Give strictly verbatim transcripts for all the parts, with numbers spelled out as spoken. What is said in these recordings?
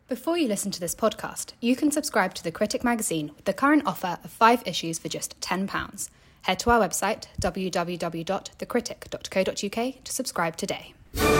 Before you listen to this podcast, you can subscribe to The Critic magazine with the current offer of five issues for just ten pounds. Head to our website, w w w dot the critic dot co dot u k, to subscribe today.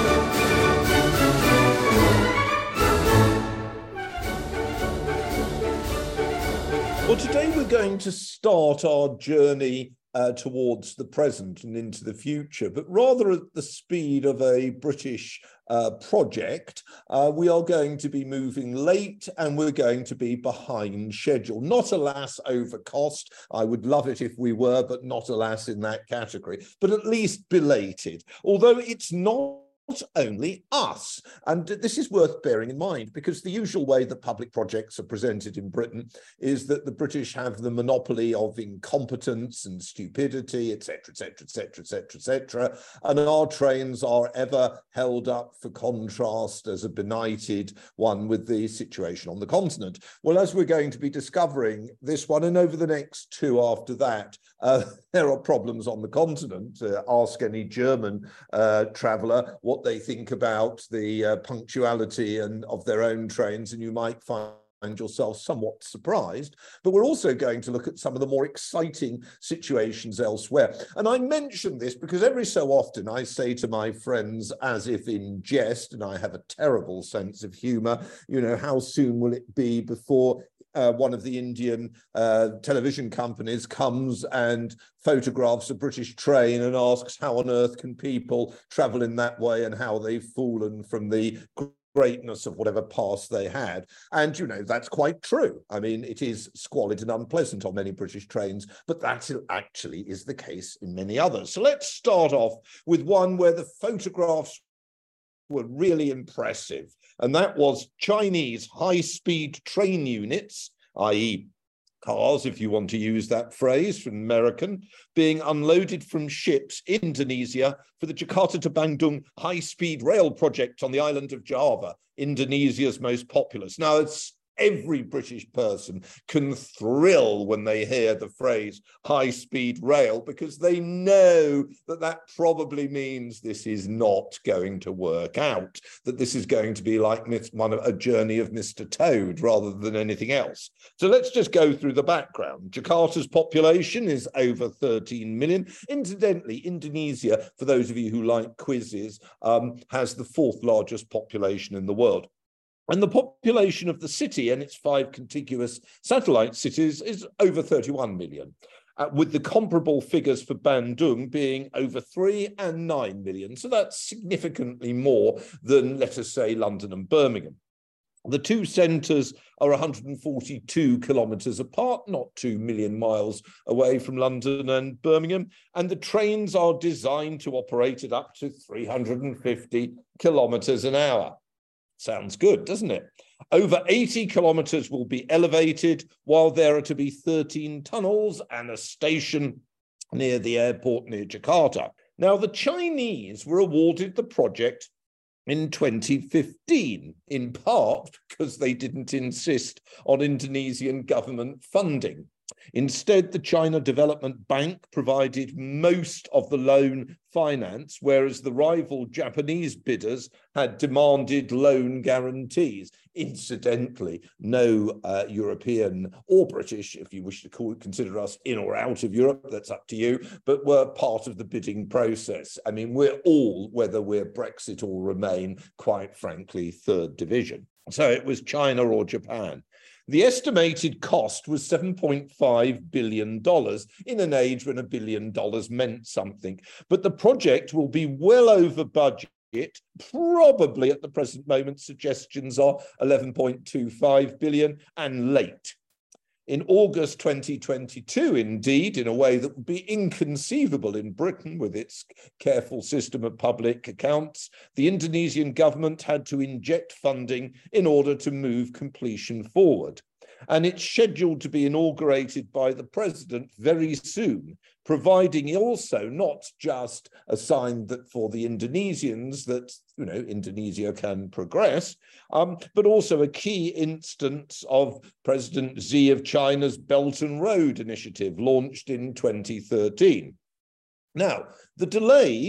Well, today we're going to start our journey uh, towards the present and into the future, but rather at the speed of a British uh, project. Uh, we are going to be moving late and we're going to be behind schedule. Not, alas, over cost. I would love it if we were, but not, alas, in that category. But at least belated, although it's not Not only us. And this is worth bearing in mind, because the usual way that public projects are presented in Britain is that the British have the monopoly of incompetence and stupidity, et cetera, et cetera, et cetera, et cetera, et cetera. And our trains are ever held up for contrast as a benighted one with the situation on the continent. Well, as we're going to be discovering this one, and over the next two after that, uh, there are problems on the continent. Uh, ask any German uh, traveller what they think about the uh, punctuality and of their own trains, and you might find yourself somewhat surprised. But we're also going to look at some of the more exciting situations elsewhere. And I mention this because every so often I say to my friends, as if in jest, and I have a terrible sense of humour, you know, how soon will it be before Uh, one of the Indian uh, television companies comes and photographs a British train and asks how on earth can people travel in that way and how they've fallen from the greatness of whatever past they had. And, you know, that's quite true. I mean, it is squalid and unpleasant on many British trains, but that actually is the case in many others. So let's start off with one where the photographs were really impressive, and that was Chinese high-speed train units, that is cars, if you want to use that phrase from American, being unloaded from ships in Indonesia for the Jakarta to Bandung high-speed rail project on the island of Java, Indonesia's most populous. Now, it's every British person can thrill when they hear the phrase high-speed rail, because they know that that probably means this is not going to work out, that this is going to be like one, a journey of Mister Toad rather than anything else. So let's just go through the background. Jakarta's population is over thirteen million. Incidentally, Indonesia, for those of you who like quizzes, um, has the fourth largest population in the world. And the population of the city and its five contiguous satellite cities is over thirty-one million, uh, with the comparable figures for Bandung being over three and nine million. So that's significantly more than, let us say, London and Birmingham. The two centres are one hundred forty-two kilometres apart, not two million miles away from London and Birmingham, and the trains are designed to operate at up to three hundred fifty kilometres an hour. Sounds good, doesn't it? Over eighty kilometres will be elevated, while there are to be thirteen tunnels and a station near the airport near Jakarta. Now, the Chinese were awarded the project in twenty fifteen, in part because they didn't insist on Indonesian government funding. Instead, the China Development Bank provided most of the loan finance, whereas the rival Japanese bidders had demanded loan guarantees. Incidentally, no uh, European or British, if you wish to call, consider us in or out of Europe, that's up to you, but were part of the bidding process. I mean, we're all, whether we're Brexit or Remain, quite frankly, third division. So it was China or Japan. The estimated cost was seven point five billion dollars in an age when a billion dollars meant something. But the project will be well over budget. Probably at the present moment, suggestions are eleven point two five billion dollars and late. In August twenty twenty-two, indeed, in a way that would be inconceivable in Britain with its careful system of public accounts, the Indonesian government had to inject funding in order to move completion forward. And it's scheduled to be inaugurated by the president very soon, providing also not just a sign that for the Indonesians that, you know, Indonesia can progress, um, but also a key instance of President Xi of China's Belt and Road Initiative, launched in twenty thirteen. Now, the delays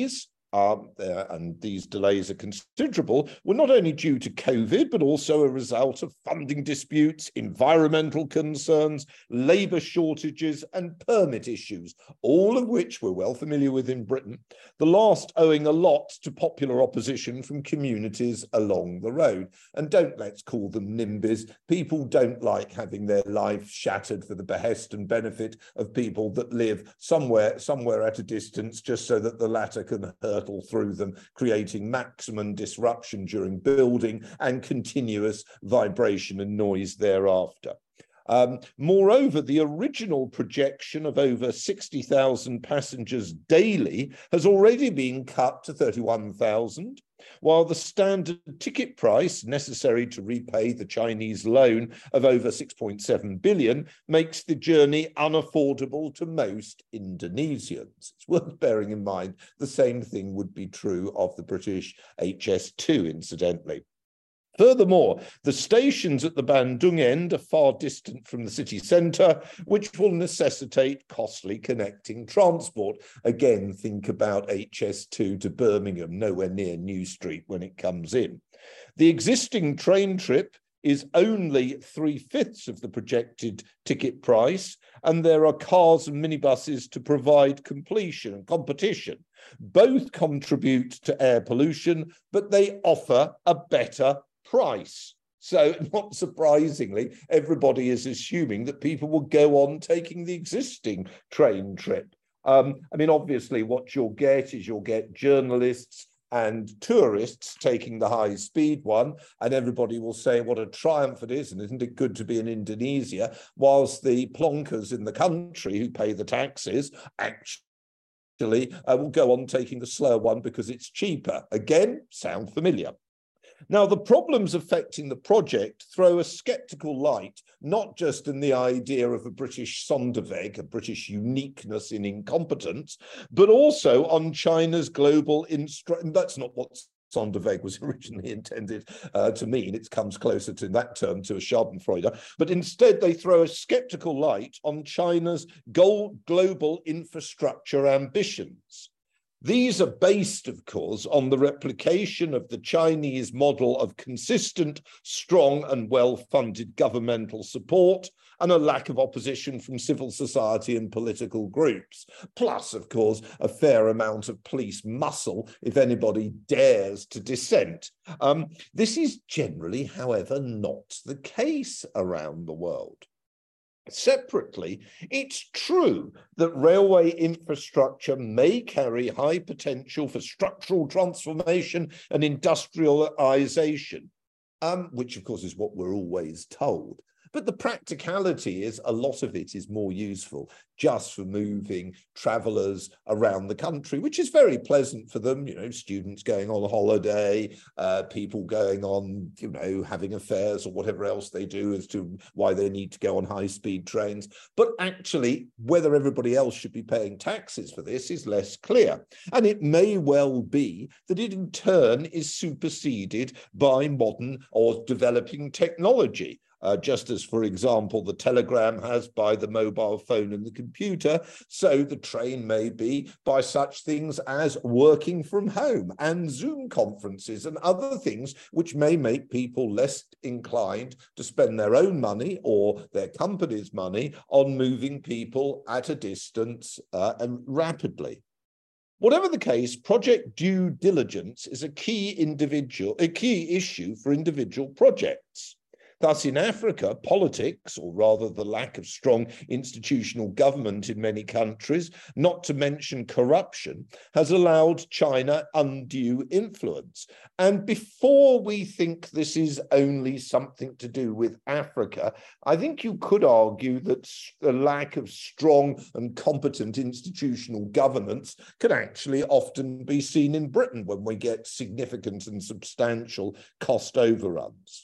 Um, uh, and these delays are considerable, were not only due to COVID, but also a result of funding disputes, environmental concerns, labour shortages, and permit issues, all of which we're well familiar with in Britain, the last owing a lot to popular opposition from communities along the road. And don't let's call them NIMBYs. People don't like having their life shattered for the behest and benefit of people that live somewhere, somewhere at a distance, just so that the latter can hurt through them, creating maximum disruption during building and continuous vibration and noise thereafter. Um, moreover, the original projection of over sixty thousand passengers daily has already been cut to thirty-one thousand, while the standard ticket price necessary to repay the Chinese loan of over six point seven billion makes the journey unaffordable to most Indonesians. It's worth bearing in mind the same thing would be true of the British H S two, incidentally. Furthermore, the stations at the Bandung end are far distant from the city centre, which will necessitate costly connecting transport. Again, think about H S two to Birmingham, nowhere near New Street when it comes in. The existing train trip is only three-fifths of the projected ticket price, and there are cars and minibuses to provide completion and competition. Both contribute to air pollution, but they offer a better price. So not surprisingly, everybody is assuming that people will go on taking the existing train trip. Um, I mean, obviously, what you'll get is you'll get journalists and tourists taking the high-speed one, and everybody will say what a triumph it is, and isn't it good to be in Indonesia, whilst the plonkers in the country who pay the taxes actually uh, will go on taking the slow one because it's cheaper. Again, sound familiar. Now, the problems affecting the project throw a sceptical light, not just in the idea of a British Sonderweg, a British uniqueness in incompetence, but also on China's global instru- that's not what Sonderweg was originally intended uh, to mean. It comes closer to that term to a Schadenfreude. But instead, they throw a sceptical light on China's global infrastructure ambitions. These are based, of course, on the replication of the Chinese model of consistent, strong and well-funded governmental support and a lack of opposition from civil society and political groups. Plus, of course, a fair amount of police muscle if anybody dares to dissent. Um, this is generally, however, not the case around the world. Separately, it's true that railway infrastructure may carry high potential for structural transformation and industrialization, um, which of course is what we're always told. But the practicality is a lot of it is more useful just for moving travellers around the country, which is very pleasant for them, you know, students going on holiday, uh, people going on, you know, having affairs or whatever else they do as to why they need to go on high-speed trains. But actually, whether everybody else should be paying taxes for this is less clear. And it may well be that it in turn is superseded by modern or developing technology. Uh, just as, for example, the telegram has by the mobile phone and the computer, so the train may be by such things as working from home and Zoom conferences and other things which may make people less inclined to spend their own money or their company's money on moving people at a distance uh, and rapidly. Whatever the case, project due diligence is a key individual, a key issue for individual projects. Thus, in Africa, politics, or rather the lack of strong institutional government in many countries, not to mention corruption, has allowed China undue influence. And before we think this is only something to do with Africa, I think you could argue that the lack of strong and competent institutional governance can actually often be seen in Britain when we get significant and substantial cost overruns.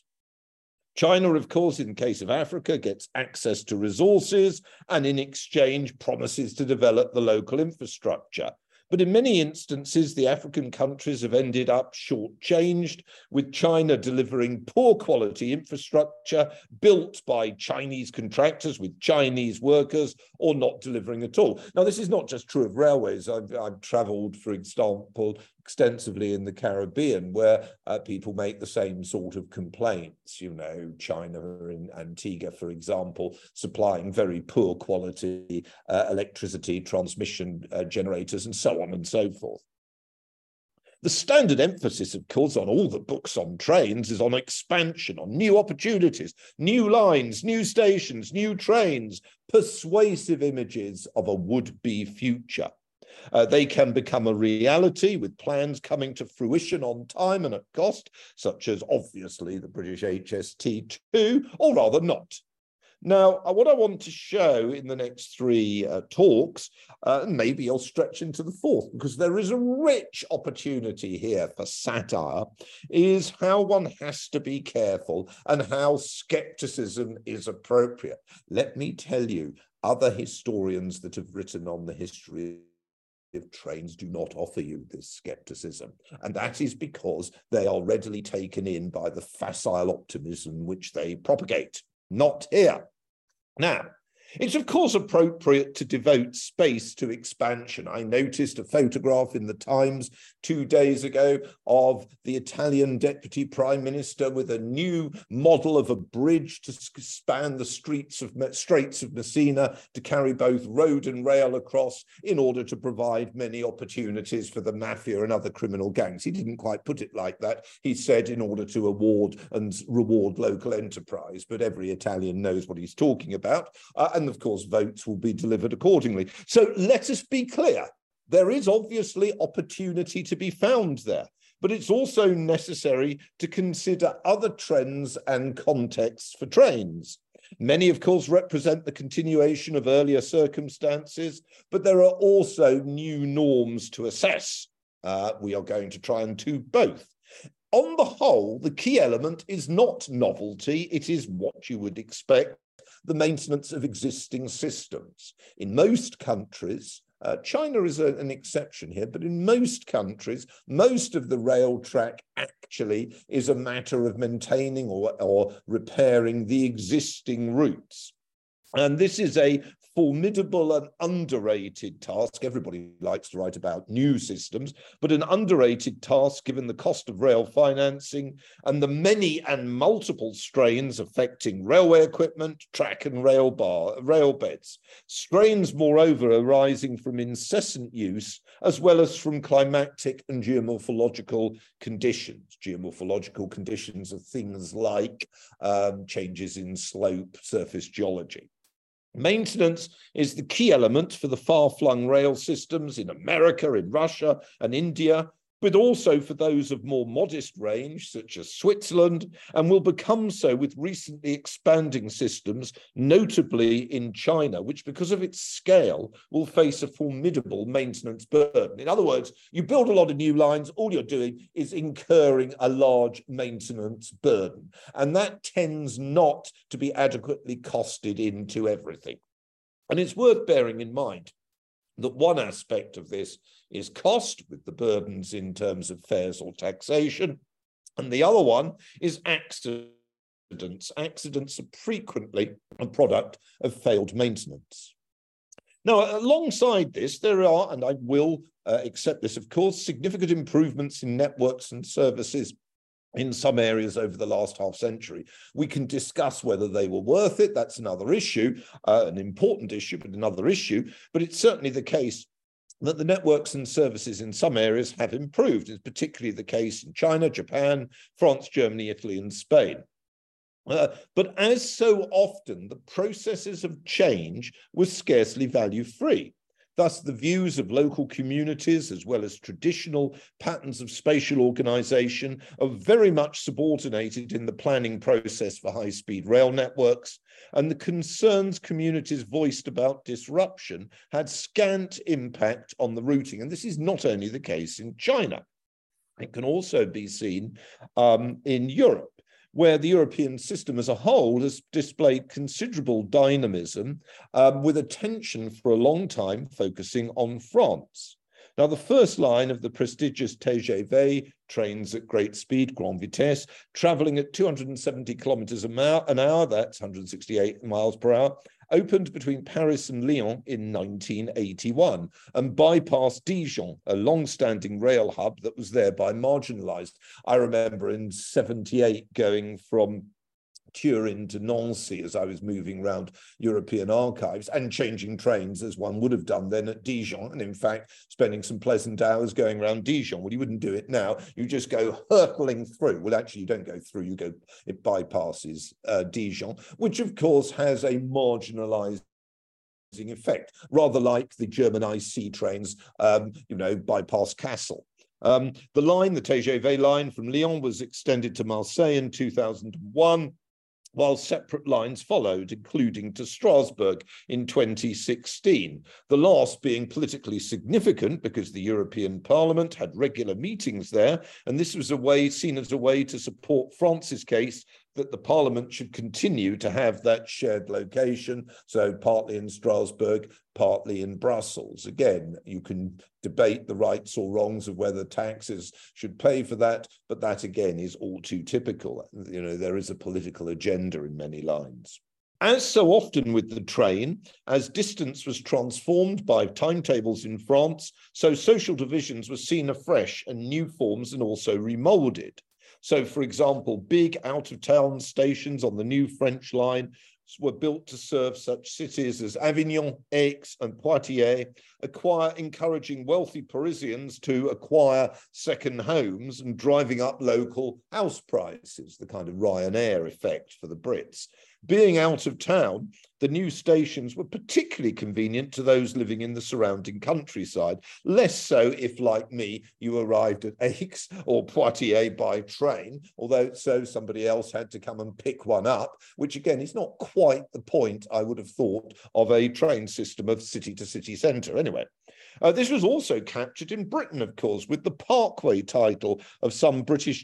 China, of course, in the case of Africa, gets access to resources and in exchange promises to develop the local infrastructure. But in many instances, the African countries have ended up shortchanged, with China delivering poor quality infrastructure built by Chinese contractors with Chinese workers or not delivering at all. Now, this is not just true of railways. I've, I've traveled, for example, extensively in the Caribbean, where uh, people make the same sort of complaints. You know, China in Antigua, for example, supplying very poor quality uh, electricity transmission uh, generators and so on and so forth. The standard emphasis, of course, on all the books on trains is on expansion, on new opportunities, new lines, new stations, new trains, persuasive images of a would-be future. Uh, they can become a reality with plans coming to fruition on time and at cost, such as obviously the British H S T two, or rather not. Now, what I want to show in the next three uh, talks, uh, and maybe I'll stretch into the fourth, because there is a rich opportunity here for satire, is how one has to be careful and how skepticism is appropriate. Let me tell you, other historians that have written on the history of trains do not offer you this skepticism. And that is because they are readily taken in by the facile optimism which they propagate. Not here. Now, it's of course appropriate to devote space to expansion. I noticed a photograph in the Times two days ago of the Italian Deputy Prime Minister with a new model of a bridge to span the streets of Straits of Messina to carry both road and rail across in order to provide many opportunities for the mafia and other criminal gangs. He didn't quite put it like that. He said in order to award and reward local enterprise, but every Italian knows what he's talking about. Uh, and of course, votes will be delivered accordingly. So let us be clear. There is obviously opportunity to be found there, but it's also necessary to consider other trends and contexts for trains. Many, of course, represent the continuation of earlier circumstances, but there are also new norms to assess. Uh, we are going to try and do both. On the whole, the key element is not novelty, it is what you would expect, the maintenance of existing systems. In most countries, uh, China is a, an exception here, but in most countries, most of the rail track actually is a matter of maintaining or, or repairing the existing routes. And this is a formidable and underrated task. Everybody likes to write about new systems, but an underrated task given the cost of rail financing and the many and multiple strains affecting railway equipment, track and rail bar, rail beds. Strains, moreover, arising from incessant use, as well as from climatic and geomorphological conditions. Geomorphological conditions are things like um, changes in slope, surface geology. Maintenance is the key element for the far-flung rail systems in America, in Russia and India, but also for those of more modest range, such as Switzerland, and will become so with recently expanding systems, notably in China, which, because of its scale, will face a formidable maintenance burden. In other words, you build a lot of new lines, all you're doing is incurring a large maintenance burden, and that tends not to be adequately costed into everything. And it's worth bearing in mind that one aspect of this is cost, with the burdens in terms of fares or taxation, and the other one is accidents. Accidents are frequently a product of failed maintenance. Now, alongside this, there are, and I will uh, accept this, of course, significant improvements in networks and services in some areas over the last half century. We can discuss whether they were worth it. That's another issue, uh, an important issue, but another issue. But it's certainly the case that the networks and services in some areas have improved. It's particularly the case in China, Japan, France, Germany, Italy, and Spain. Uh, but as so often, the processes of change were scarcely value-free. Thus, the views of local communities, as well as traditional patterns of spatial organization, are very much subordinated in the planning process for high-speed rail networks, and the concerns communities voiced about disruption had scant impact on the routing. And this is not only the case in China. It can also be seen um, in Europe, where the European system as a whole has displayed considerable dynamism, um, with attention for a long time focusing on France. Now, the first line of the prestigious T G V, trains at great speed, Grande Vitesse, traveling at two hundred seventy kilometers an hour, that's one hundred sixty-eight miles per hour, opened between Paris and Lyon in nineteen eighty-one and bypassed Dijon, a long-standing rail hub that was thereby marginalized. I remember in seventy-eight going from Turin to Nancy as I was moving around European archives and changing trains as one would have done then at Dijon, and in fact spending some pleasant hours going around Dijon. Well, you wouldn't do it now. You just go hurtling through. Well, actually you don't go through, you go, it bypasses uh, Dijon, which of course has a marginalized effect, rather like the German I C trains, um, you know, bypass Kassel. Um, the line, the T G V line from Lyon was extended to Marseille in two thousand one, while separate lines followed, including to Strasbourg in twenty sixteen, the last being politically significant because the European Parliament had regular meetings there, and this was a way seen as a way to support France's case that the Parliament should continue to have that shared location, so partly in Strasbourg, partly in Brussels. Again, you can debate the rights or wrongs of whether taxes should pay for that, but that again is all too typical. You know, there is a political agenda in many lines. As so often with the train, as distance was transformed by timetables in France, so social divisions were seen afresh and new forms and also remoulded. So, for example, big out-of-town stations on the new French line were built to serve such cities as Avignon, Aix, and Poitiers, acquire, encouraging wealthy Parisians to acquire second homes and driving up local house prices, the kind of Ryanair effect for the Brits. Being out of town, the new stations were particularly convenient to those living in the surrounding countryside, less so if, like me, you arrived at Aix or Poitiers by train, although so somebody else had to come and pick one up, which again is not quite the point, I would have thought, of a train system of city to city centre. Anyway, uh, this was also captured in Britain, of course, with the Parkway title of some British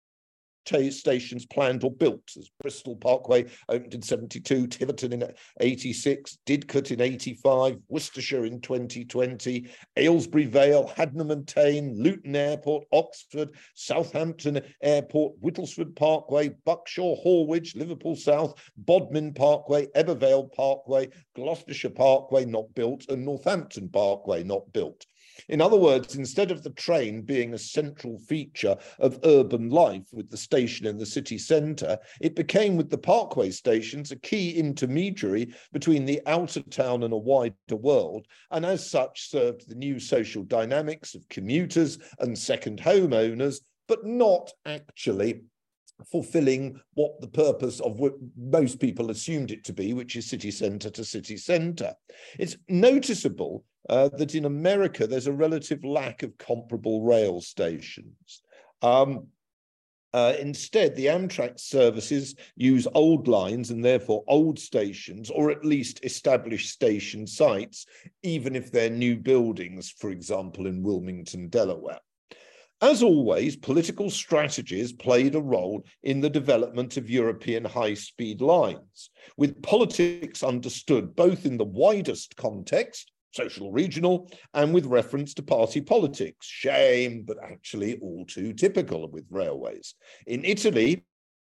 stations planned or built, as Bristol Parkway opened in seventy-two, Tiverton in eighty-six, Didcot in eighty-five, Worcestershire in twenty twenty, Aylesbury Vale, Hadnam and Tane, Luton Airport, Oxford, Southampton Airport, Whittlesford Parkway, Buckshaw, Horwich, Liverpool South, Bodmin Parkway, Ebervale Parkway, Gloucestershire Parkway not built, and Northampton Parkway not built. In other words, instead of the train being a central feature of urban life with the station in the city centre, it became with the Parkway stations a key intermediary between the outer town and a wider world, and as such served the new social dynamics of commuters and second home owners, but not actually fulfilling what the purpose of what most people assumed it to be, which is city centre to city centre. It's noticeable uh, that in America there's a relative lack of comparable rail stations. Um, uh, instead, the Amtrak services use old lines and therefore old stations, or at least established station sites, even if they're new buildings, for example, in Wilmington, Delaware. As always, political strategies played a role in the development of European high-speed lines, with politics understood both in the widest context, social regional, and with reference to party politics. Shame, but actually all too typical with railways. In Italy,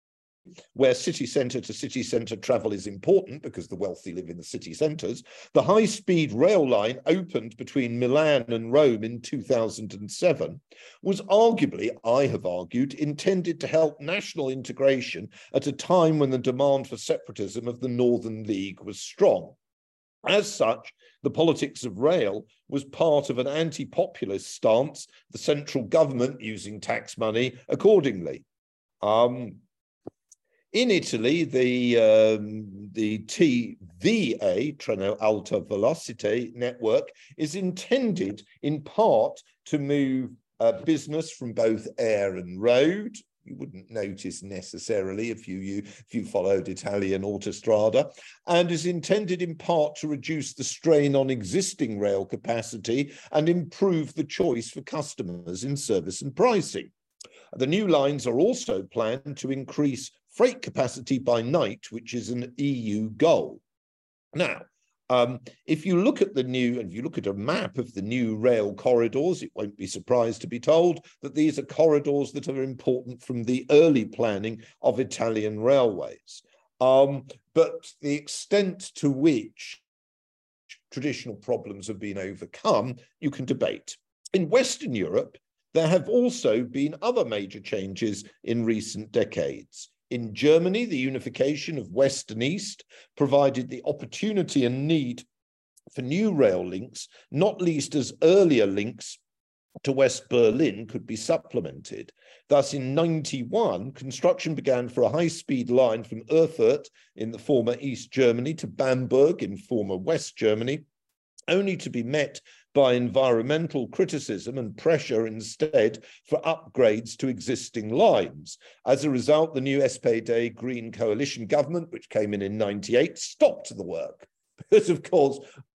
where city centre to city centre travel is important because the wealthy live in the city centres, the high-speed rail line opened between Milan and Rome in two thousand seven was arguably, I have argued, intended to help national integration at a time when the demand for separatism of the Northern League was strong. As such, the politics of rail was part of an anti-populist stance, the central government using tax money accordingly. Um, In Italy, the, um, the T V A, Treno Alta Velocity network, is intended in part to move uh, business from both air and road. You wouldn't notice necessarily if you, you, if you followed Italian autostrada, and is intended in part to reduce the strain on existing rail capacity and improve the choice for customers in service and pricing. The new lines are also planned to increase freight capacity by night, which is an E U goal. Now, um, if you look at the new, and if you look at a map of the new rail corridors, it won't be surprised to be told that these are corridors that are important from the early planning of Italian railways. Um, but the extent to which traditional problems have been overcome, you can debate. In Western Europe, there have also been other major changes in recent decades. In Germany, the unification of West and East provided the opportunity and need for new rail links, not least as earlier links to West Berlin could be supplemented. Thus, in ninety-one, construction began for a high-speed line from Erfurt in the former East Germany to Bamberg in former West Germany, only to be met by environmental criticism and pressure instead for upgrades to existing lines. As a result, the new S P D Green Coalition government, which came in in ninety-eight, stopped the work because, of course,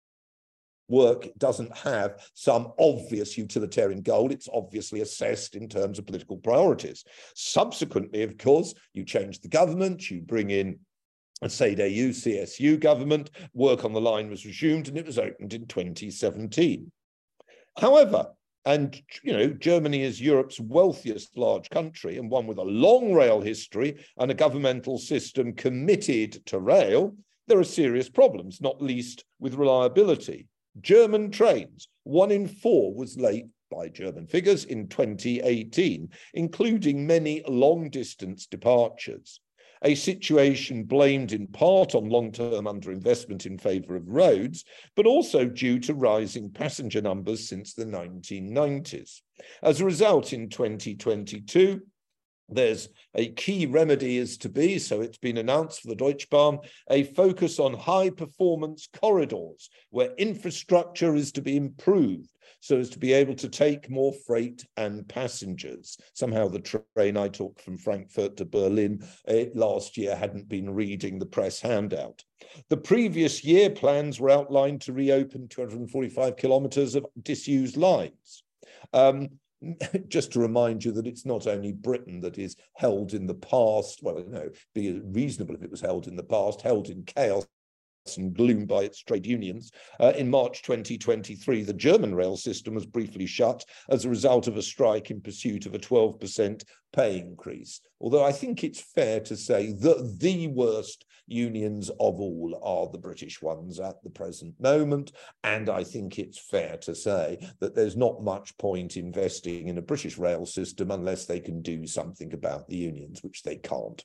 work doesn't have some obvious utilitarian goal. It's obviously assessed in terms of political priorities. Subsequently, of course, you change the government, you bring in a C D U, C S U government, work on the line was resumed, and it was opened in twenty seventeen. However, and you know, Germany is Europe's wealthiest large country and one with a long rail history and a governmental system committed to rail, there are serious problems, not least with reliability. German trains, one in four was late by German figures in twenty eighteen, including many long-distance departures. A situation blamed in part on long-term underinvestment in favour of roads, but also due to rising passenger numbers since the nineteen nineties. As a result, in twenty twenty-two, there's a key remedy is to be, so it's been announced for the Deutsche Bahn, a focus on high-performance corridors where infrastructure is to be improved so as to be able to take more freight and passengers. Somehow the train I took from Frankfurt to Berlin uh, last year hadn't been reading the press handout. The previous year, plans were outlined to reopen two hundred forty-five kilometres of disused lines. Um, Just to remind you that it's not only Britain that is held in the past, well, you know, it'd be reasonable if it was held in the past, held in chaos and gloom by its trade unions. Uh, in March twenty twenty-three, the German rail system was briefly shut as a result of a strike in pursuit of a twelve percent pay increase. Although I think it's fair to say that the worst unions of all are the British ones at the present moment. And I think it's fair to say that there's not much point investing in a British rail system unless they can do something about the unions, which they can't.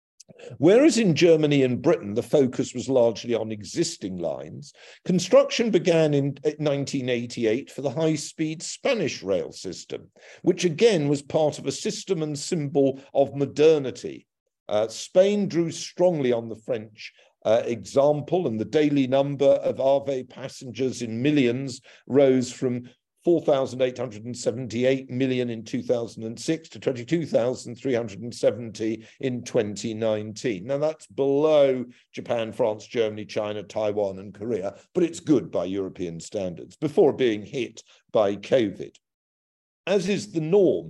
Whereas in Germany and Britain, the focus was largely on existing lines, construction began in nineteen eighty-eight for the high-speed Spanish rail system, which again was part of a system and symbol of modernity. Uh, Spain drew strongly on the French uh, example, and the daily number of AVE passengers in millions rose from four thousand eight hundred seventy-eight million in two thousand six to twenty-two thousand three hundred seventy in twenty nineteen. Now that's below Japan, France, Germany, China, Taiwan, and Korea, but it's good by European standards before being hit by COVID. As is the norm,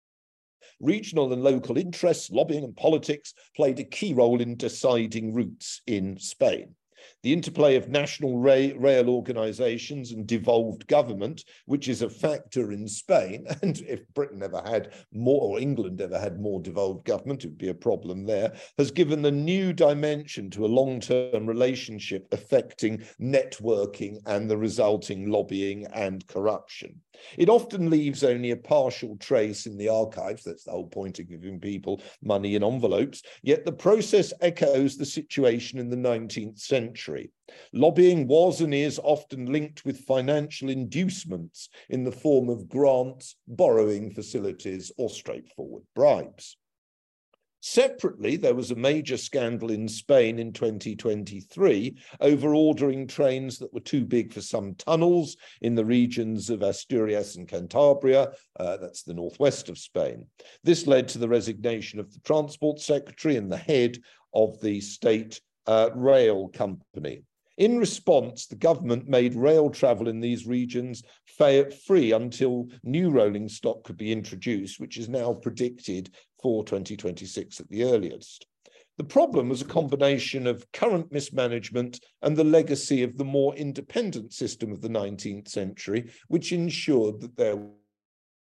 regional and local interests, lobbying and politics played a key role in deciding routes in Spain. The interplay of national rail organisations and devolved government, which is a factor in Spain, and if Britain ever had more, or England ever had more devolved government, it would be a problem there, has given a new dimension to a long-term relationship affecting networking and the resulting lobbying and corruption. It often leaves only a partial trace in the archives. That's the whole point of giving people money in envelopes. Yet the process echoes the situation in the nineteenth century. Lobbying was and is often linked with financial inducements in the form of grants, borrowing facilities, or straightforward bribes. Separately, there was a major scandal in Spain in twenty twenty-three over ordering trains that were too big for some tunnels in the regions of Asturias and Cantabria, uh, that's the northwest of Spain. This led to the resignation of the Transport Secretary and the head of the state uh, rail company. In response, the government made rail travel in these regions free until new rolling stock could be introduced, which is now predicted for twenty twenty-six at the earliest. The problem was a combination of current mismanagement and the legacy of the more independent system of the nineteenth century, which ensured that there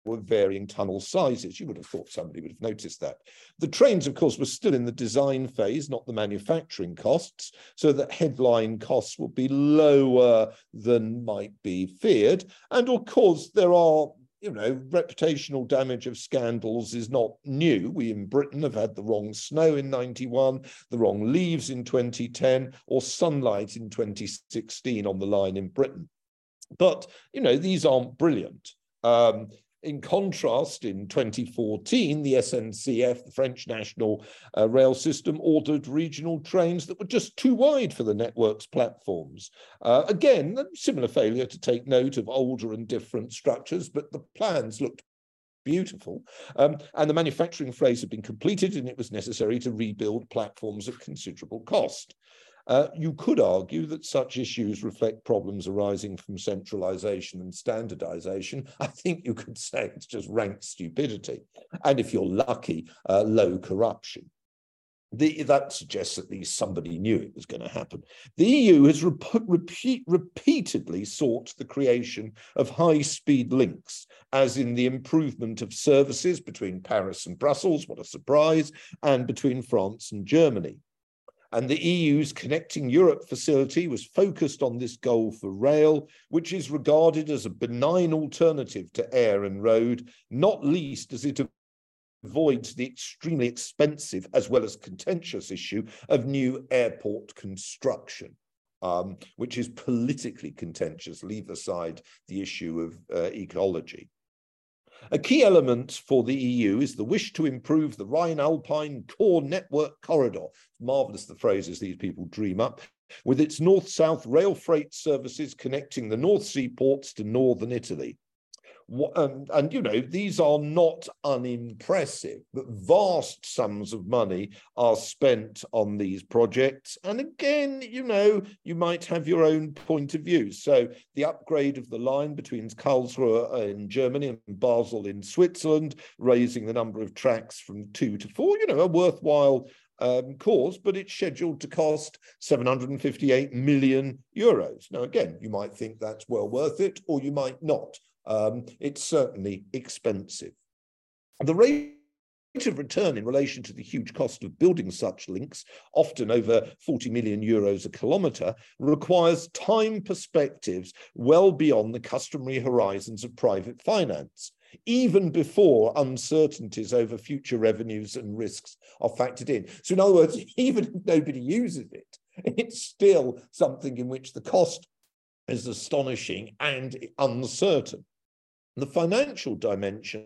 were varying tunnel sizes. You would have thought somebody would have noticed that. The trains, of course, were still in the design phase, not the manufacturing costs, so that headline costs would be lower than might be feared. And of course, there are, you know, reputational damage of scandals is not new. We in Britain have had the wrong snow in ninety-one, the wrong leaves in twenty ten, or sunlight in twenty sixteen on the line in Britain. But, you know, these aren't brilliant. Um, In contrast, in twenty fourteen, the S N C F, the French National uh, Rail System, ordered regional trains that were just too wide for the network's platforms. Uh, again, a similar failure to take note of older and different structures, but the plans looked beautiful. Um, and the manufacturing phase had been completed, and it was necessary to rebuild platforms at considerable cost. Uh, you could argue that such issues reflect problems arising from centralization and standardization. I think you could say it's just rank stupidity. And if you're lucky, uh, low corruption. The, that suggests at least somebody knew it was going to happen. The E U has rep repeat, repeatedly sought the creation of high-speed links, as in the improvement of services between Paris and Brussels, what a surprise, and between France and Germany. And the E U's Connecting Europe facility was focused on this goal for rail, which is regarded as a benign alternative to air and road, not least as it avoids the extremely expensive as well as contentious issue of new airport construction, um, which is politically contentious. Leave aside the issue of uh, ecology. A key element for the E U is the wish to improve the Rhine-Alpine core network corridor. It's marvellous the phrases these people dream up, with its north-south rail freight services connecting the North Sea ports to northern Italy. And, and, you know, these are not unimpressive, but vast sums of money are spent on these projects. And again, you know, you might have your own point of view. So the upgrade of the line between Karlsruhe in Germany and Basel in Switzerland, raising the number of tracks from two to four, you know, a worthwhile Um, cause, but it's scheduled to cost seven hundred fifty-eight million euros. Now, again, you might think that's well worth it, or you might not. Um, it's certainly expensive. The rate of return in relation to the huge cost of building such links, often over forty million euros a kilometre, requires time perspectives well beyond the customary horizons of private finance, even before uncertainties over future revenues and risks are factored in. So in other words, even if nobody uses it, it's still something in which the cost is astonishing and uncertain. The financial dimension,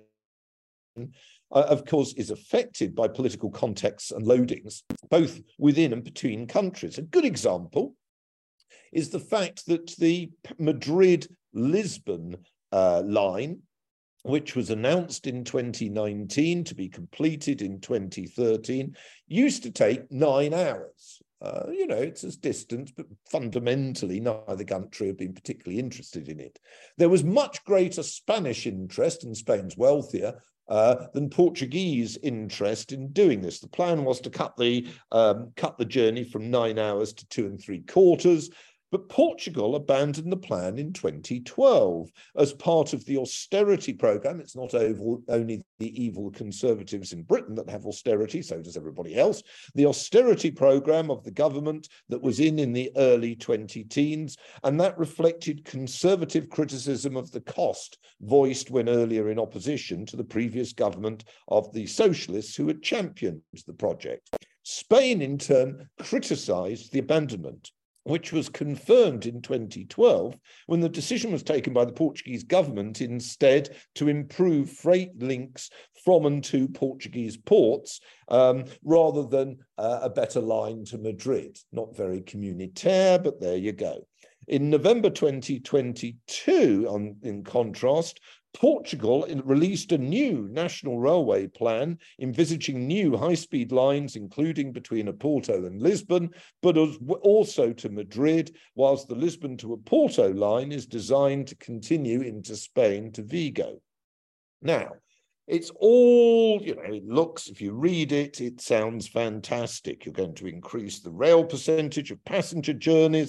uh, of course, is affected by political contexts and loadings, both within and between countries. A good example is the fact that the Madrid-Lisbon uh, line, which was announced in twenty nineteen to be completed in twenty thirteen, used to take nine hours. Uh, you know, it's as distant, but fundamentally neither country have been particularly interested in it. There was much greater Spanish interest, and Spain's wealthier, uh, than Portuguese interest in doing this. The plan was to cut the, um, cut the journey from nine hours to two and three quarters, but Portugal abandoned the plan in twenty twelve as part of the austerity programme. It's not only the evil conservatives in Britain that have austerity, so does everybody else. The austerity programme of the government that was in in the early twenty teens, and that reflected conservative criticism of the cost voiced when earlier in opposition to the previous government of the socialists who had championed the project. Spain, in turn, criticised the abandonment, which was confirmed in twenty twelve when the decision was taken by the Portuguese government instead to improve freight links from and to Portuguese ports um, rather than uh, a better line to Madrid. Not very communitaire, but there you go. In November twenty twenty-two, on, in contrast, Portugal released a new national railway plan envisaging new high-speed lines, including between Oporto and Lisbon, but also to Madrid, whilst the Lisbon to Oporto line is designed to continue into Spain to Vigo. Now, it's all, you know, it looks, if you read it, it sounds fantastic. You're going to increase the rail percentage of passenger journeys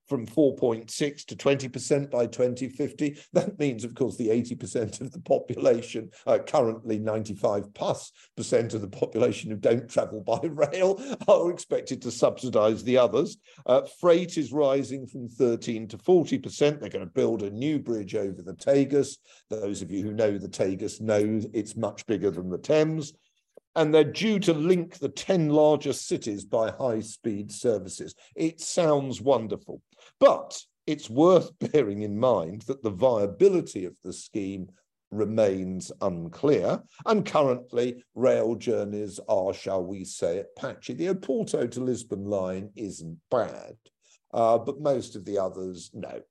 from four point six to twenty percent by twenty fifty. That means, of course, the eighty percent of the population, uh, currently ninety-five plus percent of the population who don't travel by rail, are expected to subsidise the others. Uh, freight is rising from thirteen to forty percent. They're going to build a new bridge over the Tagus. Those of you who know the Tagus know it's much bigger than the Thames. And they're due to link the ten largest cities by high-speed services. It sounds wonderful, but it's worth bearing in mind that the viability of the scheme remains unclear, and currently rail journeys are, shall we say it, patchy. The Oporto to Lisbon line isn't bad, uh, but most of the others, no.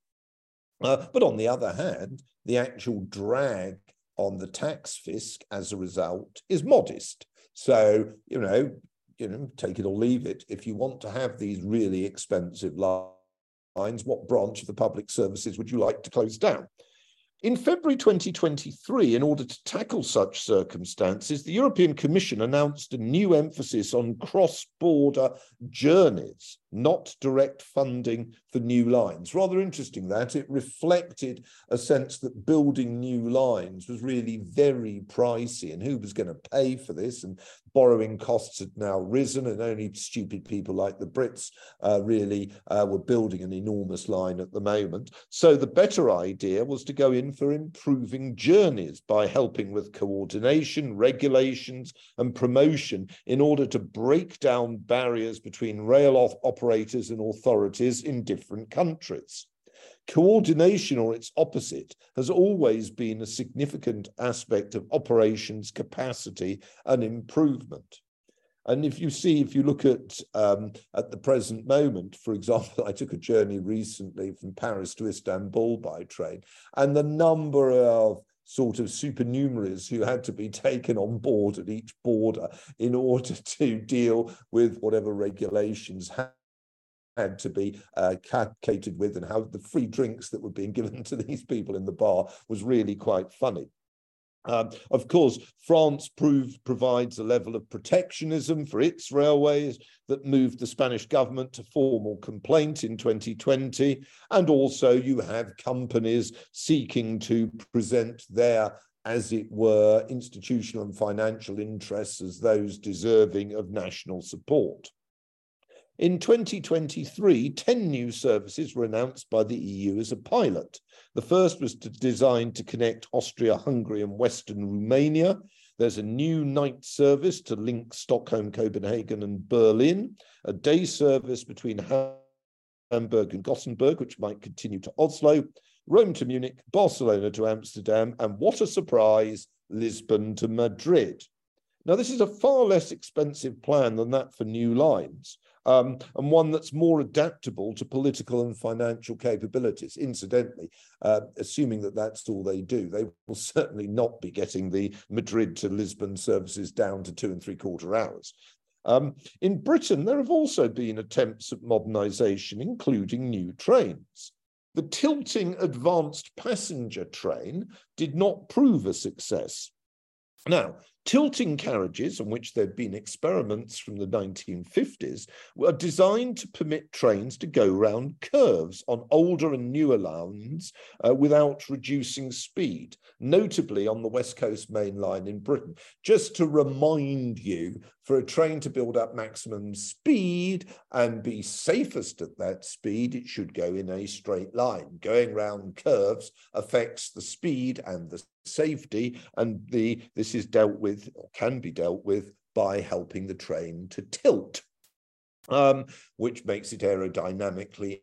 Uh, but on the other hand, the actual drag on the tax fisc as a result is modest. So, you know, you know, take it or leave it. If you want to have these really expensive lines, what branch of the public services would you like to close down? In February twenty twenty-three, in order to tackle such circumstances, the European Commission announced a new emphasis on cross-border journeys, not direct funding for new lines. Rather interesting that. It reflected a sense that building new lines was really very pricey, and who was going to pay for this? And borrowing costs had now risen, and only stupid people like the Brits uh, really uh, were building an enormous line at the moment. So the better idea was to go in for improving journeys by helping with coordination, regulations, and promotion in order to break down barriers between rail operators and authorities in different countries. Coordination, or its opposite, has always been a significant aspect of operations capacity and improvement. And if you see, if you look at, um, at the present moment, for example, I took a journey recently from Paris to Istanbul by train, and the number of sort of supernumeraries who had to be taken on board at each border in order to deal with whatever regulations had had to be uh, catered with, and how the free drinks that were being given to these people in the bar was really quite funny. Um, of course, France proved, provides a level of protectionism for its railways that moved the Spanish government to formal complaint in twenty twenty. And also you have companies seeking to present their, as it were, institutional and financial interests as those deserving of national support. In twenty twenty-three, ten new services were announced by the E U as a pilot. The first was to, designed to connect Austria, Hungary, and Western Romania. There's a new night service to link Stockholm, Copenhagen, and Berlin, a day service between Hamburg and Gothenburg, which might continue to Oslo, Rome to Munich, Barcelona to Amsterdam, and what a surprise, Lisbon to Madrid. Now, this is a far less expensive plan than that for new lines, um, and one that's more adaptable to political and financial capabilities. Incidentally, uh, assuming that that's all they do, they will certainly not be getting the Madrid to Lisbon services down to two and three quarter hours. Um, in Britain, there have also been attempts at modernisation, including new trains. The tilting advanced passenger train did not prove a success. Now, tilting carriages, on which there had been experiments from the nineteen fifties, were designed to permit trains to go round curves on older and newer lines uh, without reducing speed, notably on the West Coast Main Line in Britain. Just to remind you, for a train to build up maximum speed and be safest at that speed, it should go in a straight line. Going round curves affects the speed and the safety, and the this is dealt with, or can be dealt with, by helping the train to tilt, um, which makes it aerodynamically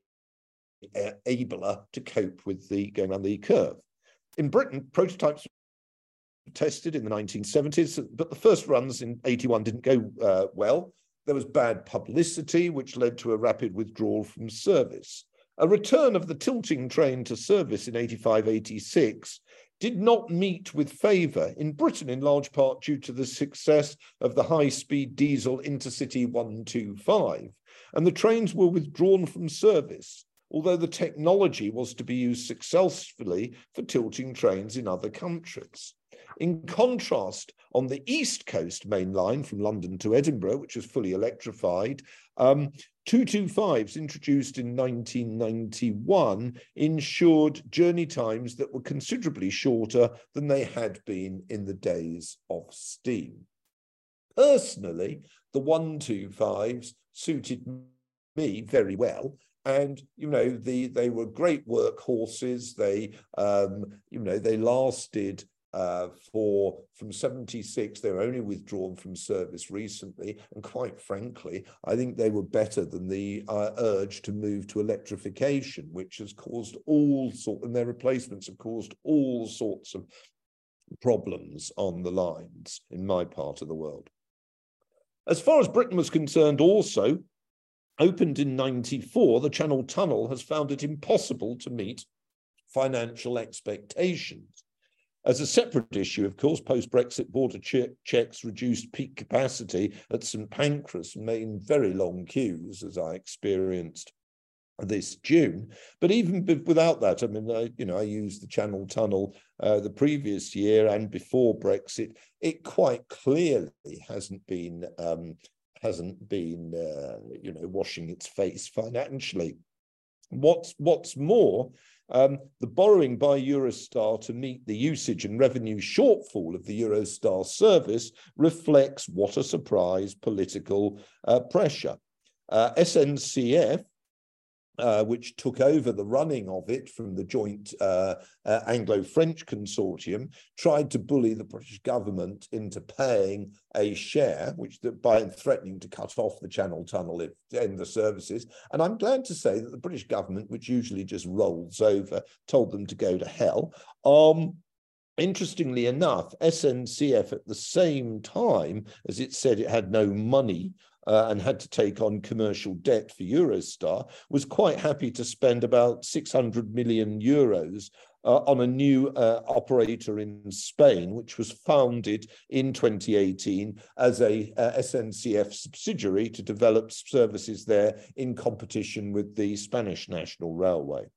abler to cope with the going around the curve. In Britain, prototypes were tested in the nineteen seventies, but the first runs in eighty-one didn't go uh, well. There was bad publicity, which led to a rapid withdrawal from service. A return of the tilting train to service in eighty-five eighty-six did not meet with favour in Britain, in large part due to the success of the high-speed diesel Intercity one two five, and the trains were withdrawn from service, although the technology was to be used successfully for tilting trains in other countries. In contrast, on the East Coast main line from London to Edinburgh, which was fully electrified, um, two twenty-fives introduced in nineteen ninety-one ensured journey times that were considerably shorter than they had been in the days of steam. Personally, the one twenty-fives suited me very well. And, you know, the, they were great workhorses. They, um, you know, they lasted uh, for, from seventy-six, they were only withdrawn from service recently. And quite frankly, I think they were better than the uh, urge to move to electrification, which has caused all sorts, and their replacements have caused all sorts of problems on the lines in my part of the world. As far as Britain was concerned also, opened in ninety-four, the Channel Tunnel has found it impossible to meet financial expectations. As a separate issue, of course, post-Brexit border che checks reduced peak capacity at St Pancras and made very long queues, as I experienced this June. But even without that, I mean, I, you know, I used the Channel Tunnel uh, the previous year and before Brexit. It quite clearly hasn't been um, hasn't been, uh, you know, washing its face financially. What's, what's more, um, the borrowing by Eurostar to meet the usage and revenue shortfall of the Eurostar service reflects, what a surprise, political uh, pressure. Uh, S N C F, Uh, which took over the running of it from the joint uh, uh, Anglo-French consortium, tried to bully the British government into paying a share, which the, by threatening to cut off the Channel Tunnel if end the services. And I'm glad to say that the British government, which usually just rolls over, told them to go to hell. Um, Interestingly enough, S N C F at the same time as it said it had no money uh, and had to take on commercial debt for Eurostar, was quite happy to spend about six hundred million euros uh, on a new uh, operator in Spain, which was founded in twenty eighteen as a uh, S N C F subsidiary to develop services there in competition with the Spanish National Railway.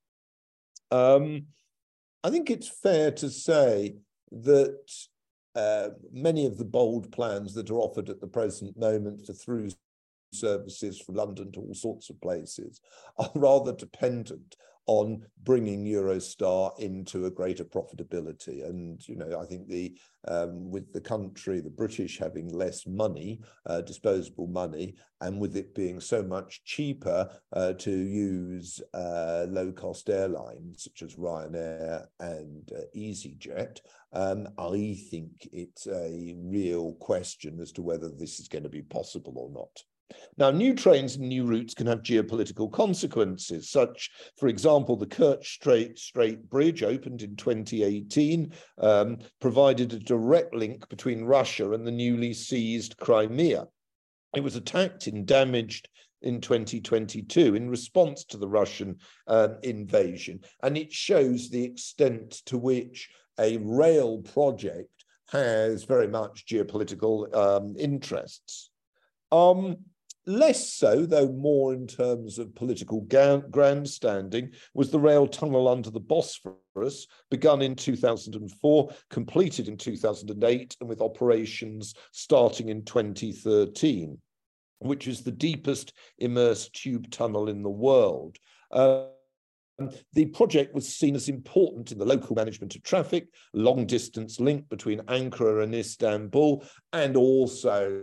Um, I think it's fair to say that uh, many of the bold plans that are offered at the present moment for through services from London to all sorts of places are rather dependent on bringing Eurostar into a greater profitability. And, you know, I think the um, with the country, the British having less money, uh, disposable money, and with it being so much cheaper uh, to use uh, low-cost airlines such as Ryanair and uh, EasyJet, um, I think it's a real question as to whether this is going to be possible or not. Now, new trains and new routes can have geopolitical consequences, such, for example, the Kerch Strait, Strait Bridge opened in twenty eighteen, um, provided a direct link between Russia and the newly seized Crimea. It was attacked and damaged in twenty twenty-two in response to the Russian um, invasion, and it shows the extent to which a rail project has very much geopolitical um, interests. Um, Less so, though more in terms of political grandstanding, was the rail tunnel under the Bosphorus, begun in two thousand four, completed in two thousand eight, and with operations starting in twenty thirteen, which is the deepest immersed tube tunnel in the world. Uh, The project was seen as important in the local management of traffic, long-distance link between Ankara and Istanbul, and also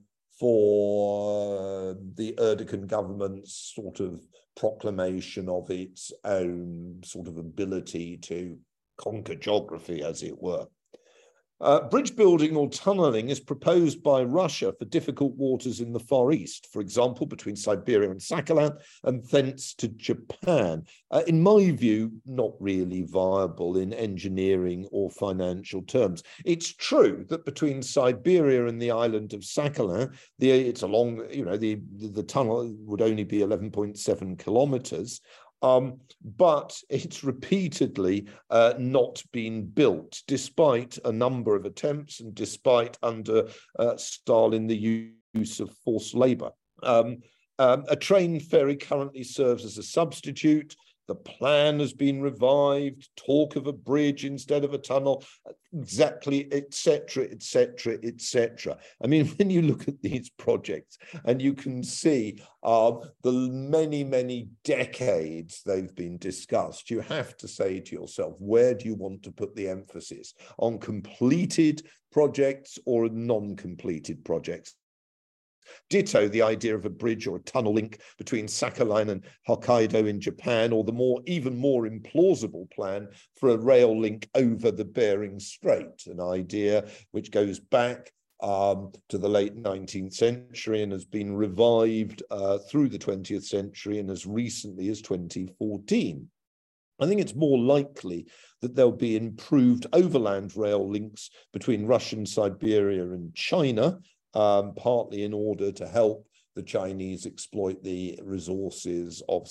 for the Erdogan government's sort of proclamation of its own sort of ability to conquer geography, as it were. Uh, bridge building or tunneling is proposed by Russia for difficult waters in the Far East, for example, between Siberia and Sakhalin, and thence to Japan. Uh, in my view, not really viable in engineering or financial terms. It's true that between Siberia and the island of Sakhalin, the, it's a long, you know, the, the tunnel would only be eleven point seven kilometers. Um, but it's repeatedly uh, not been built, despite a number of attempts and despite under uh, Stalin the use of forced labor. Um, um, a train ferry currently serves as a substitute. the plan has been revived, talk of a bridge instead of a tunnel, exactly, et cetera, et cetera, et cetera. I mean, when you look at these projects and you can see uh, the many, many decades they've been discussed, you have to say to yourself, where do you want to put the emphasis? On completed projects or non-completed projects? Ditto the idea of a bridge or a tunnel link between Sakhalin and Hokkaido in Japan, or the more, even more implausible plan for a rail link over the Bering Strait, an idea which goes back um, to the late nineteenth century and has been revived uh, through the twentieth century and as recently as twenty fourteen. I think it's more likely that there'll be improved overland rail links between Russian Siberia and China, Um, partly in order to help the Chinese exploit the resources of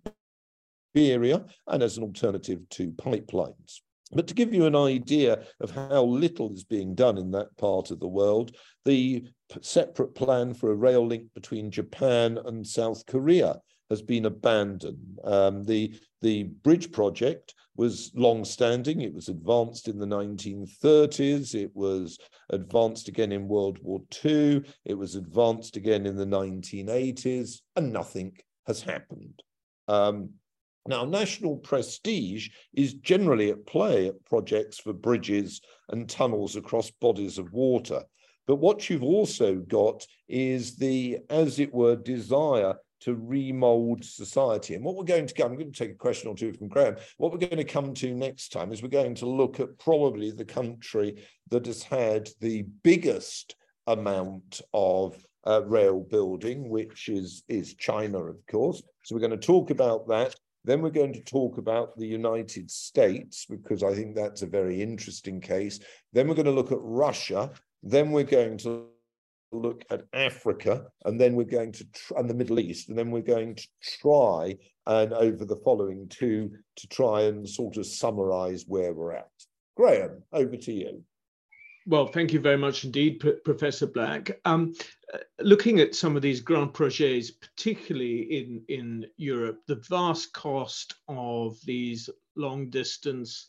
Siberia and as an alternative to pipelines. But to give you an idea of how little is being done in that part of the world, the separate plan for a rail link between Japan and South Korea has been abandoned. Um, the, the bridge project was long-standing. It was advanced in the nineteen thirties. It was advanced again in World War Two. It was advanced again in the nineteen eighties, and nothing has happened. Um, now, national prestige is generally at play at projects for bridges and tunnels across bodies of water. But what you've also got is the, as it were, desire to remold society. And what we're going to go, I'm going to take a question or two from Graham. What we're going to come to next time is we're going to look at probably the country that has had the biggest amount of uh, rail building, which is, is China, of course. So we're going to talk about that. Then we're going to talk about the United States, because I think that's a very interesting case. Then we're going to look at Russia. Then we're going to look at Africa, and then we're going to tr and the Middle East, and then we're going to try and over the following two to try and sort of summarize where we're at. Graham, over to you. Well, thank you very much indeed, P Professor Black. Um, uh, looking at some of these grand projets, particularly in, in Europe, the vast cost of these long distance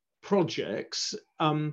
projects, um,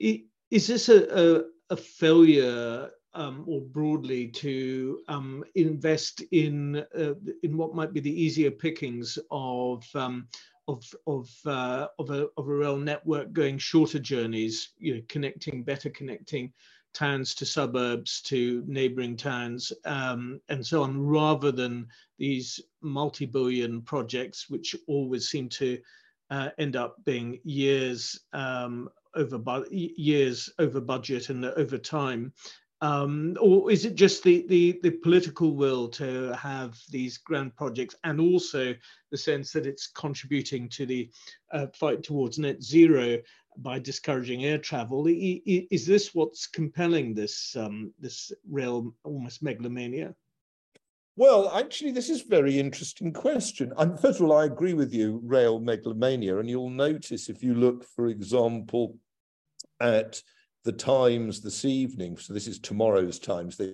is this a, a, a failure Um, or broadly to um, invest in uh, in what might be the easier pickings of um, of of uh, of, a, of a rail network, going shorter journeys, you know, connecting better connecting towns to suburbs to neighbouring towns um, and so on, rather than these multi-billion projects which always seem to uh, end up being years um, over years over budget and over time. Um, or is it just the, the, the political will to have these grand projects, and also the sense that it's contributing to the uh, fight towards net zero by discouraging air travel? Is this what's compelling this, um, this rail almost megalomania? Well, actually, this is a very interesting question. And first of all, I agree with you, rail megalomania. And you'll notice if you look, for example, at the Times this evening, so this is tomorrow's Times, they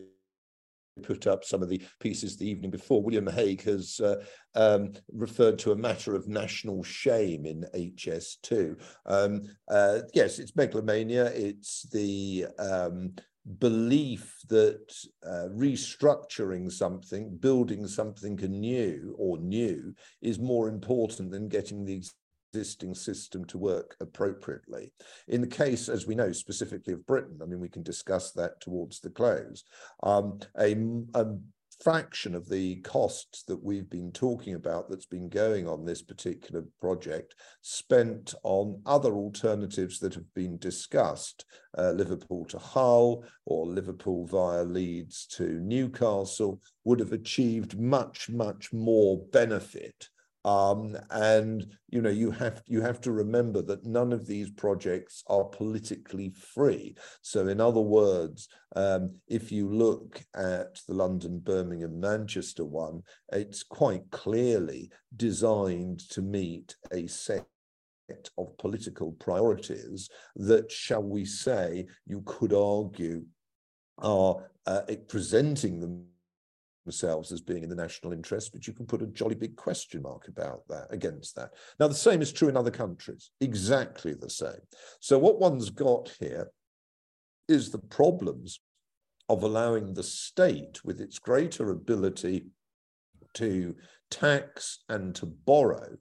put up some of the pieces the evening before. William Hague has uh, um, referred to a matter of national shame in H S two. Um, uh, yes, it's megalomania. It's the um, belief that uh, restructuring something, building something anew or new is more important than getting the existing system to work appropriately. In the case, as we know, specifically of Britain, I mean, we can discuss that towards the close, um, a, a fraction of the costs that we've been talking about that's been going on this particular project spent on other alternatives that have been discussed, uh, Liverpool to Hull or Liverpool via Leeds to Newcastle, would have achieved much, much more benefit. Um, and, you know, you have, you have to remember that none of these projects are politically free. So in other words, um, if you look at the London, Birmingham, Manchester one, it's quite clearly designed to meet a set of political priorities that, shall we say, you could argue are uh, presenting them themselves as being in the national interest, but you can put a jolly big question mark about that, against that. Now, the same is true in other countries, exactly the same. So what one's got here is the problems of allowing the state, with its greater ability to tax and to borrow,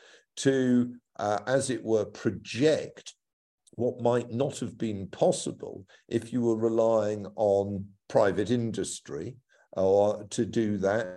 to, uh, as it were, project what might not have been possible if you were relying on private industry, or to do that,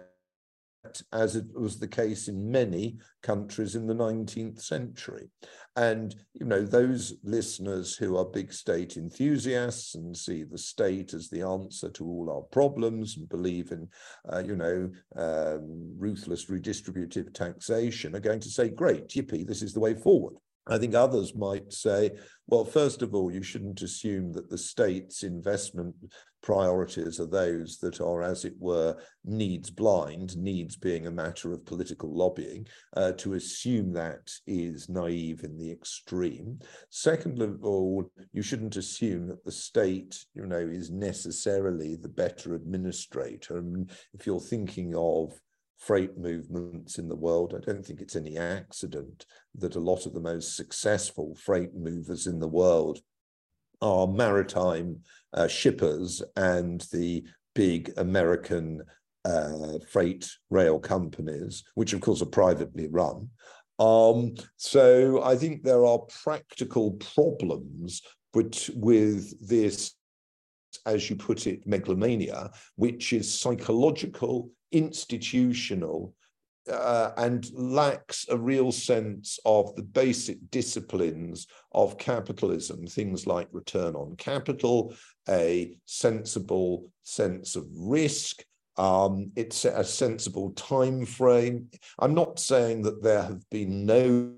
as it was the case in many countries in the nineteenth century. And, you know, those listeners who are big state enthusiasts and see the state as the answer to all our problems and believe in, uh, you know, um, ruthless redistributive taxation are going to say, great, yippee, this is the way forward. I think others might say, well, first of all, you shouldn't assume that the state's investment priorities are those that are, as it were, needs blind, needs being a matter of political lobbying. Uh, to assume that is naive in the extreme. Second of all, you shouldn't assume that the state, you know, is necessarily the better administrator. And if you're thinking of freight movements in the world, I don't think it's any accident that a lot of the most successful freight movers in the world are maritime uh, shippers and the big American uh, freight rail companies, which of course are privately run. Um, so I think there are practical problems with, with this, as you put it, megalomania, which is psychological, institutional, uh, and lacks a real sense of the basic disciplines of capitalism, things like return on capital, a sensible sense of risk, um, it's a sensible time frame. I'm not saying that there have been no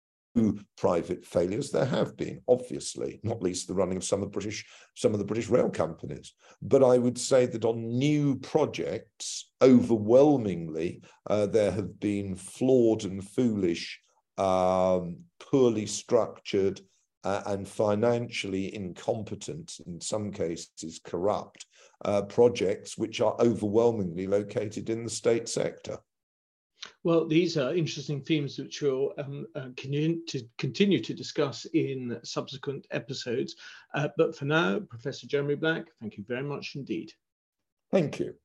private failures. There have been, obviously, not least the running of some of the British, some of the British rail companies. But I would say that on new projects, overwhelmingly, uh, there have been flawed and foolish, um, poorly structured, uh, and financially incompetent, in some cases corrupt, uh, projects which are overwhelmingly located in the state sector. Well, these are interesting themes which we'll um, uh, continue, to continue to discuss in subsequent episodes. Uh, but for now, Professor Jeremy Black, thank you very much indeed. Thank you.